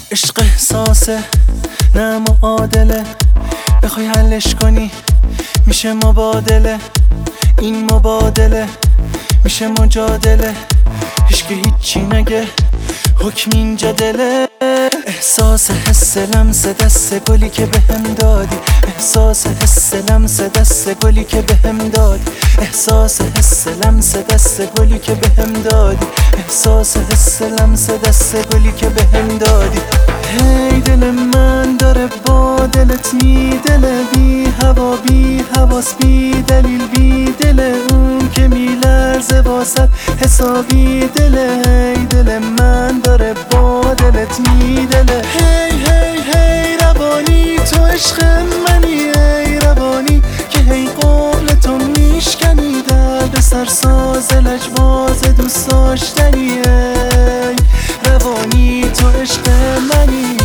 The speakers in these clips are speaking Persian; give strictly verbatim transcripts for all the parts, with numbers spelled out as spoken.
عشق احساسه نه معادله، بخوای حلش کنی میشه مبادله. این مبادله میشه مجادله، هیچ که هیچی نگه حکم اینجا دله. احساس حس لمس دست گلی که بهم دادی، احساس حس لمس دست گلی که بهم دادی، احساس حس لمس دست گلی که بهم دادی، احساس حس لمس دست گلی که بهم دادی. هی دل من داره با دلت میدله، بی هوا بی حواس بی دلیل بی دل اون که میلرزه واسط حسابی دله. هی دل من داره با دلت میدله، هی هی هی روانی تو عشق منی، ای روانی که هی قول تو میشکنی، درد سرساز لجواز دوست داشتنی. ای روانی تو عشق منی.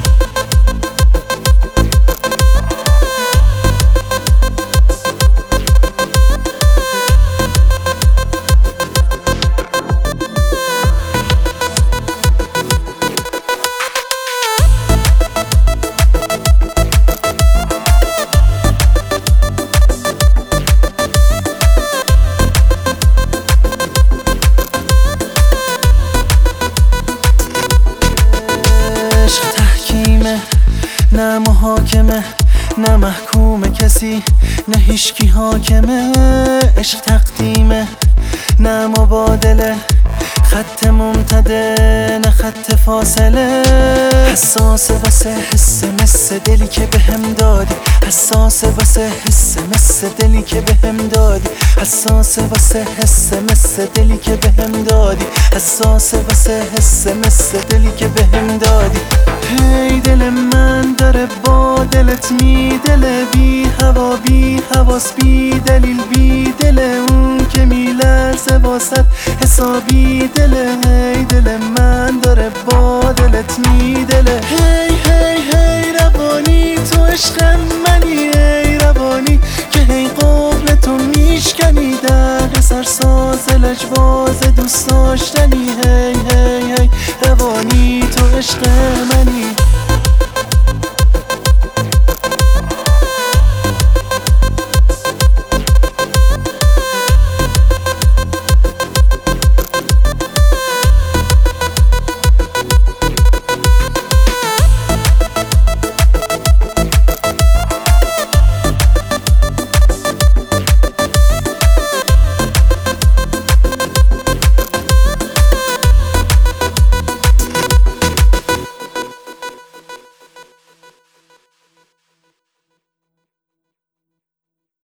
نه محاکمه نه محکوم کسی، نه هیچکی حاکمه. عشق تقدیمه نه مبادله، خط ممتده نه خط فاصله. حساس واسه حس مس دلی که بهم دادی، حساس واسه حس مس دلی که بهم دادی، حساس واسه حس مس دلی که بهم دادی، حساس واسه حس مس دلی که بهم دادی. هی دل من داره با دلت میدله، بی هوا بی حواس بی دلیل بی دل اون که میلرزه واسط حسابی دله. هی دل من داره با دلت میدله، هی هی هی روانی تو عشق منی، ای روانی که هی قول تو میشکنی، درد سرساز لجواز دوست داشتنی. هی هی هی روانی تو عشق منی.